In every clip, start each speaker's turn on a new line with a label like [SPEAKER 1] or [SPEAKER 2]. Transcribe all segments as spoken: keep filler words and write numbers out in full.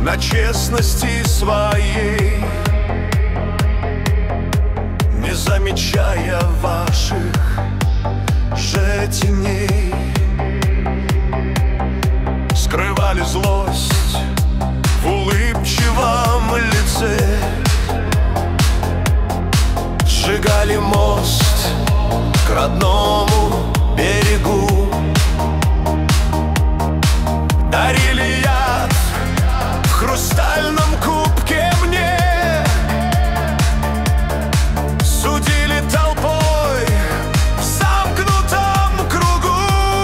[SPEAKER 1] на честности своей, не замечая ваших же теней. Скрывали злость в улыбчивом лице, сжигали мост к родному берегу, дарили яд в хрустальном кубке мне, судили толпой в замкнутом кругу.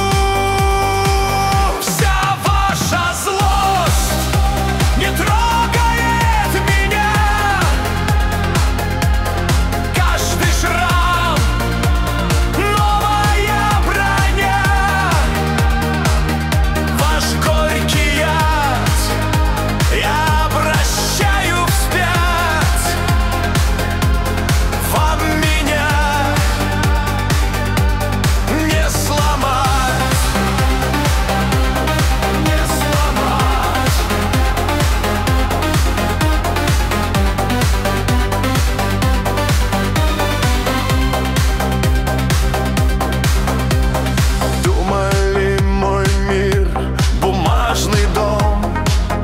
[SPEAKER 1] Вся ваша злость не трогает меня, каждый шрам — новая броня. Ваш горький яд я обращаю вспять. Вам меня не сломать, не сломать. Думали, мой мир — бумажный дом,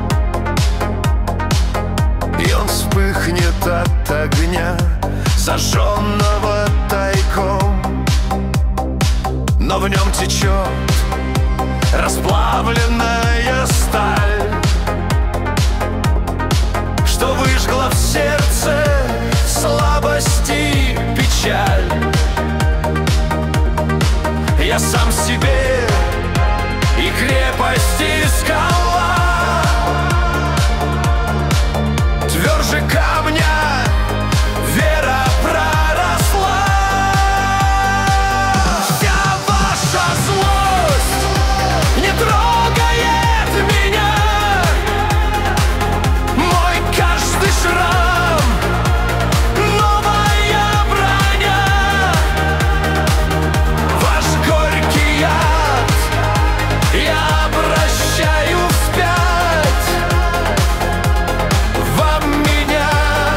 [SPEAKER 1] и он вспыхнет от огня, зажженного тайком. Но в нем течет расплавленная сталь, что выжгла в сердце слабость и печаль. Я сам себе и крепость, и скала, тверже камня вера проросла. Вся ваша злость не трогает меня, мой каждый шрам — новая броня. Ваш горький яд я обращаю вспять. Вам меня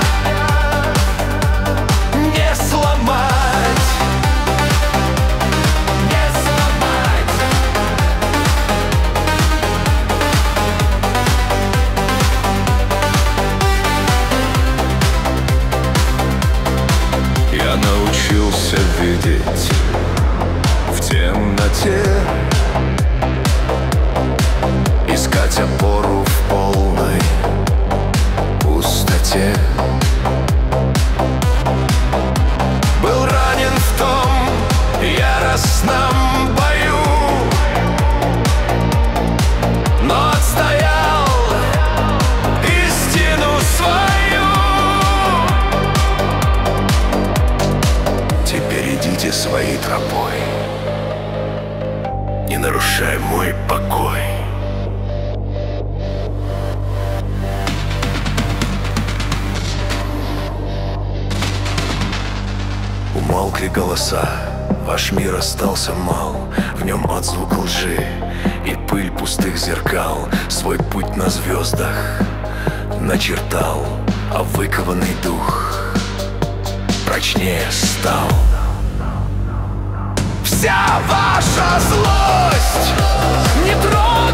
[SPEAKER 1] не сломать, не сломать. Я научился видеть в темноте, искать опору в полной пустоте. Был ранен в том яростном бою, но отстоял истину свою. Теперь идите своей тропой, не нарушай мой покой. Умолкли голоса, ваш мир остался мал, в нем отзвук лжи и пыль пустых зеркал. Свой путь на звездах начертал, а выкованный дух прочнее стал. Вся ваша злость не трогает